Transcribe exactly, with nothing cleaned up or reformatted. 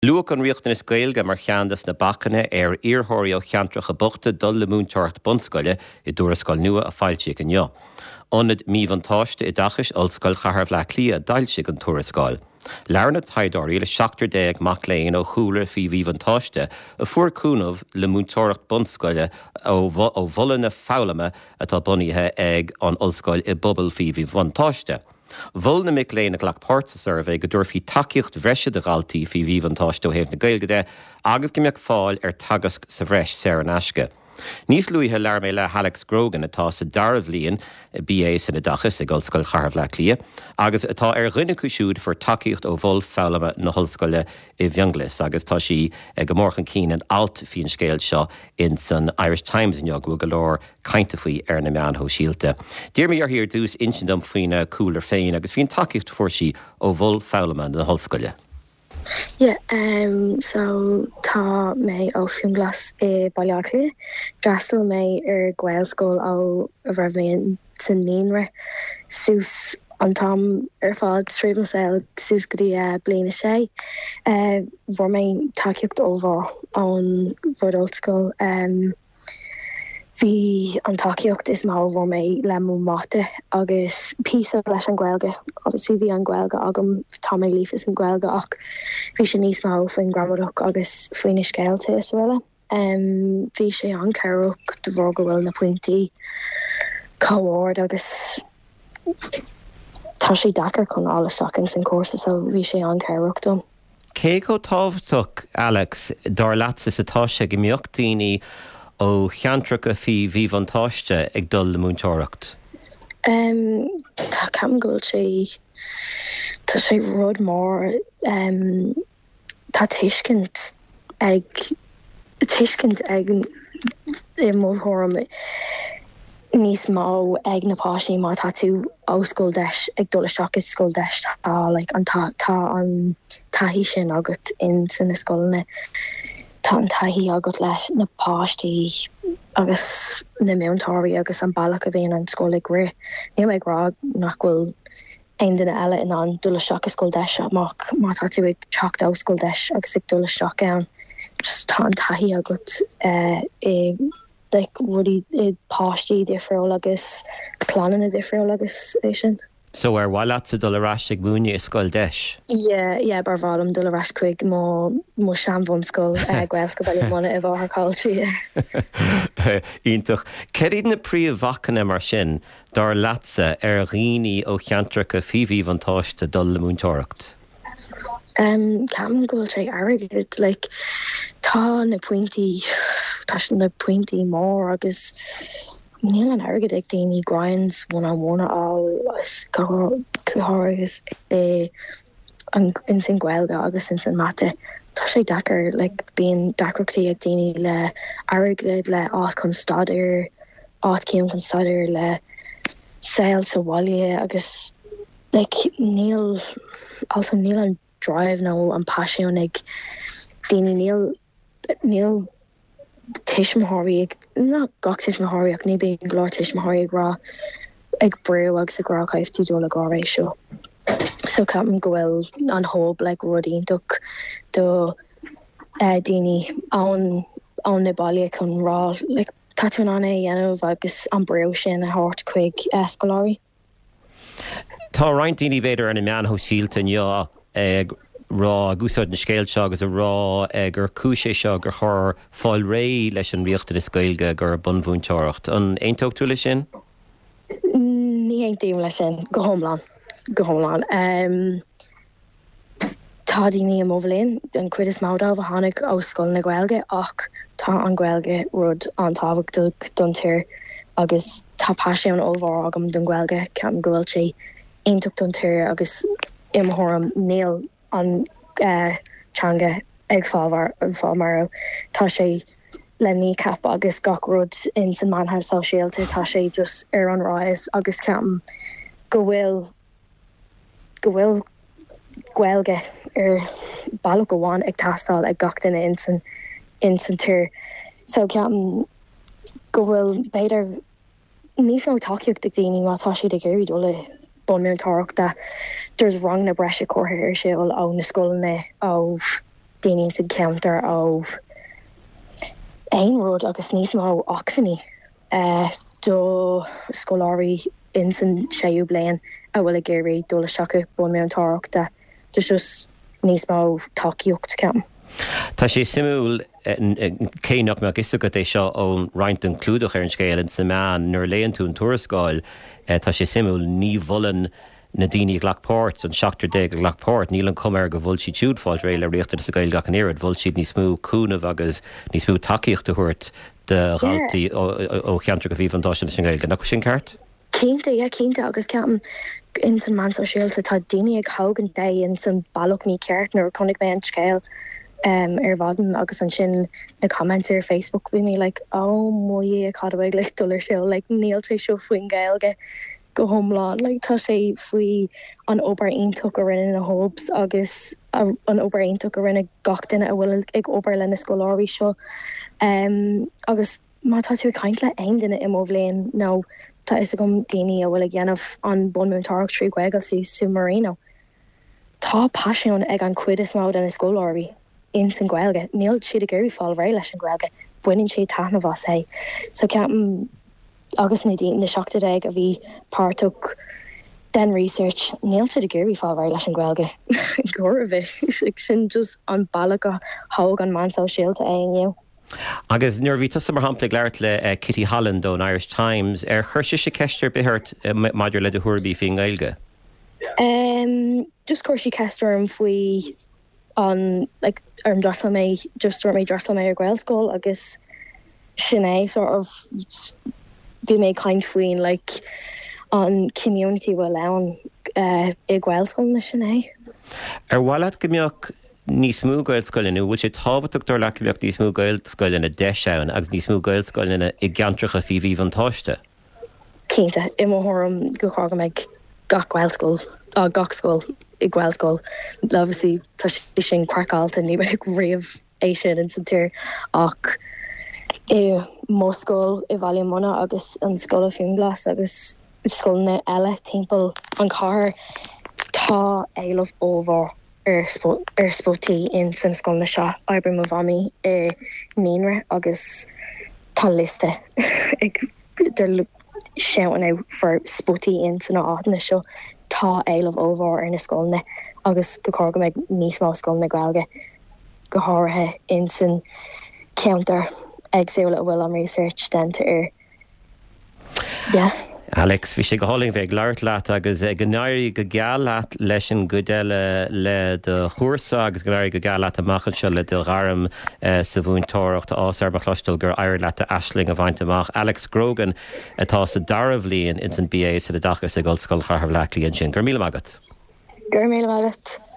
Luach an riocht na Gaeilge mar cheandas na bachanna ar iarthirí ó cheantracha bochta dul le múnteart bunscoile I dúrascoil nua a fáilte an jo. Onad míhantáiste I dachas olscoil chahar bhla clia dailse an túrascoil. Learna taidáí le seachtar déag mac léon ó chúlar fi bhíhantáiste a fuaircúnmh le múnteart bunscoile ó bholanna fálama atá bunithe ag an olscoil I bobbal fi bhíhantáiste. Bhol na mic léna ghlach páirtsa survey go dúir fi takeíocht bhreise de galtaí fi bhíhantáiste ó héamh na Gaeilge agus go mbeadh fáil ar tagasc sa bhreis Sarah Nashke. Níos luithe lear mé le Alex Grogan atá sa darbh líon B A san na dachas ag Olscoil Charbh Lá Clia, agus atá ar rinne cúisiúd for takeíocht ó bhol fálama na hOllscoile I Bheanglas, agus tá sí ag go mórchan cín an alt fion scéil seo in san Irish Times in jog go leor cainte faoi ar na meán ho síalte. Dír mé ar hir dús insindum faoine cúlar féin agus fion takeíocht for sí ó bhol fálama na hOllscoile. Yeah, um, so tá mé ó fiúnglas I Bailliaclia, drastal mé ar Gaelscoil ó a bhar mé san líonra, sús an tam ar fád sríomh myself sús go dtí uh, bliana sé. Uh, bhar mé takeíocht ó bhar an bhar Olscoil. Um, Bhí an takeíocht is má bhar mé le mó máta agus písa leis an Gaeilge, agus bhí an Gaeilge agam tá mé lífas an Gaeilge ach bhí sé níos má faoin gramadach agus faoine scéalte is bhile. Um, bhí sé an cearach de bhar go bhfuil na pointí comhard agus tá sé dachar chun ála seachtain san cúrsa, so bhí sé an cearach dom. Cé go tábhachtach, Alex, dar leatsa atá sé go mbeadh daoine ó cheantracha fi bhíhantáiste ag dul le múnteoireacht? Um, tá ceam go bhfuil sé tá sé rud mór um, tá tuiscint ag tuiscint ag I mórthóram níos má ag na páisí má tá tú ó scoil deis ag dul isteach is scoil deis tá like, an tá tá an taithí sin agat in san na scoilne. Tá an taithí agat leis na páistí agus na meontóirí agus an bailach a bhíon an scoil ag ri. Ní ag rá nach bhfuil ein duine eile in an dul isteach is scoil deis amach má tá tú ag teacht ó scoil deis agus ag dul isteach ann. Just tá an taithí agat uh, I like, rudí I páistí difriúil agus clanna difriúil agus é sin. So ar bhhaile sa dul arás ag múine is scoil deis? Yeah, yeah, bar bhálum dul arás chuig má má seanbhon scoil Gaelscoil bailí I bháthair cáilte. Ítach, ceir na príomhhacanna mar sin dar leatsa ar rií ó cheantracha fi bhíhantáiste dul le múnteoireacht? Um, Ceam go bhfuil sé airgid, like, tá na pointí tá na pointí mór agus níl an airgid ag daoine grinds one-on-one á cuathair in san Gaeilge agus in san mata. Tá sé dachar like, bíon dacrochtaí ag daoine le airgid le áit chun staidir, áit céim chun staidir le saoil sa bhaile agus like, níl also níl an drive nó an passion ag daoine níl níl tiismthirí ag ná gach tiismthirí ach ní bíon glór tiismthirí ag rá ag breú agus a grá caibhtí dul a gá éis seo. So ceam go bhfuil an hóib le rudaíonach do uh, daoine an an na bailí chun rá like, tá tú an é dhéanamh agus an breú sin a thabhairt chuig uh, scoláirí. Tá roinnt daoine beidir ar na meán ho síalta nniu ag rá gúsáid na scéil seo agus a rá ag gur cúisé seo gur chur fáil ré leis an riochta na Gaeilge gur bunmhúnteoireacht. An aontóg tú lei sin? Ní aontaíim lei sin go homláán go homláán. Um, tá daoine am óbhlíonn an cuid is máda bh tháinig ó scoil na Gaeilge ach tá an Gaeilge rud an tábhachtach don tír agus tá páisiún óbhar agam don Gaeilge ceam go bhfuil sé aontóg don tír agus imthirim níl an uh, teanga ag fábhar an fámara. Tá sé le ní cap agus gach rud in san manthar sosiálta tá sé just ar an ráis agus ceam go bhfuil go bhfuil Gaeilge ar bailach go bháin ag tastáil ag gach duine in san in san tír. So ceam go bhfuil beidir níos mó takeíocht ag daoine má tá siad ag éirí dul bon mé tarach da there's wrong na breise corthair sé ó na scoilne ó daine sa counter ó ein rud agus níos mó achfaní uh, do scoláirí in san séú blian a bhfuil a géirí dóla seacha bun mé an táachta dus just níos mó takeíocht ceam. Tá sé simúil céach me gisú go é seo ón roiint an clúdach ar an scéil sa meán nuair léon tú an tuarascáil tá sé simúil ní bhulan na daoine ghlachpót an seachtar dé ghlachpót níl an cumar go bhfuil si túúdfáil réile riachtar sa gail gach an éad bhfuil siad ní smú cúnamh agus ní smú takeíocht a thuirt de galtaí ó cheantar go bhí fantá sin gail nach sin ceart? Cínta ja cínta agus ceam in san man so síalta tá daine ag hágan dé in san bailach mí ceart nó chunig mé an scéil um, ar bhadan agus an sin na comments ar Facebook bhí mé like, ó muí a cadhaig le dullar seo, like, níl sé seo faoin gailge go homláán, like, tá sé faoi an obair aontóg a rinne na hobs agus a, an obair aontóg a rinne gachtain a bhfuil ag obair le na scoláirí seo um, agus má tá tú caint le aon duine im óbhléon nó tá is gom daine a bhfuil ag dhéanamh an bunmúntarach trí gwegal sí Submarino. Tá pasisiún ag an cuid is mád an na scoláirí in san gweilge, níl siad a gurí fáil ré leis an gweilge, buinn sé tána bhás é. So ceapan agus na daine na seachta ag a bhí páirteach den research, níl siad a gurí fáil ré leis an gweilge. Gura bheith, sin just an bailach a hág an mansá síalta é inniu. Agus nuair bhí tusa mar hampla leirt le uh, Kitty Holland ón Irish Times ar chuirse sé ceistir bethart uh, maidir le do thuirbí fin gailge? Um, just chuirse ceistir an faoi an like ar an drasla mé just or mé drasla mé ar Gaelscoil agus sinné sort of bhí mé kind faoin like an community bhfuil len uh, i Gaelscoil na sinné. Ar bhhailad go mbeadh níos mú gailscoilú, bhfuil sé tábhachttar le go mbeadh níos mú gailscoilna de seán agus níos mú gailscoilna i gceantracha fí bhí an táiste? Cínta, i mthorm go chága meid gach Gaelscoil a gachscoil i Gaelscoil. Obviously tá sé sin crackáilta ní bheith riamh é sin in san tír ach i mó scóil i bhaile mna agus an scóil a fiún glas agus scóilna eile timpeall an carr tá éileamh óbhar ar spótaí in san scóilna seo Oibre mo bhamí i níonra agus tá liste ag der sean out for spótaí in san ána seo tá éileamh óbhar ar na scóilna agus go cóga meid níos má scóilna gailge go háirithe in san counter agsúla a bhfuil am research denta ar. Yeah. Alex, bhí sé go háling bheith leirt leat agus go náirí go geal leat leis an godeile le de chósa agus go náirí go geal leat amachchan se le de gharm sa bhún tóireacht ásar mar chluisteil gur air leat a aisling a bhaint amach. Alex Grogan atá sa darmh líon in san B A sa de dachas a Gaelscoil Chathair Leachlaí an sin. Gur míle magat. Gur míle magat.